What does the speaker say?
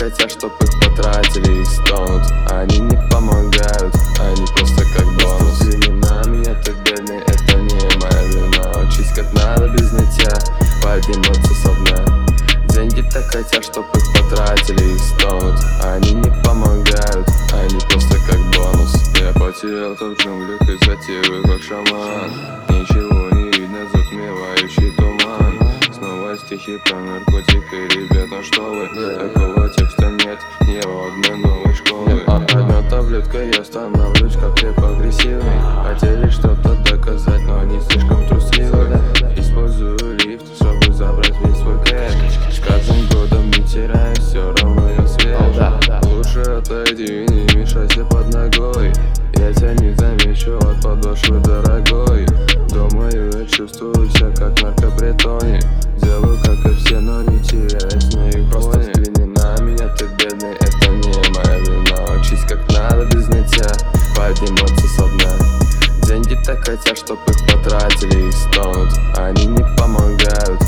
хотят, чтоб их потратили и стонут. Они не помогают, они просто как бонус. Временами я так бедный, это не моя вина. Учись как надо без нытья, подниматься со дна. Деньги так хотят, чтоб их потратили и стонут. Они не помогают, они просто как бонус. Я потерял в джунглях и затею как шаман. Ничего не видно, затмевающий туман. Снова стихи про наркотик и ребят, ну что вы? Такого текста нет ни у одной новой школы. Одна таблетка, я становлюсь как хлеб агрессивный. Хотели что-то доказать, но они слишком трусливы. Использую лифт, чтобы забрать весь свой кэш. С каждым годом не теряю, все равно я свеж. Лучше отойди, не мешайся под ногой. Я тебя не замечу от подошвы дорогой. Думаю, я чувствую себя как наркопритоне. Делаю как и все, но не теряюсь на их просто временами я так бедный, это не моя вина. Учись как надо без нытья, подниматься со дна. Деньги так хотят, чтоб их потратили и стонут. Они не помогают,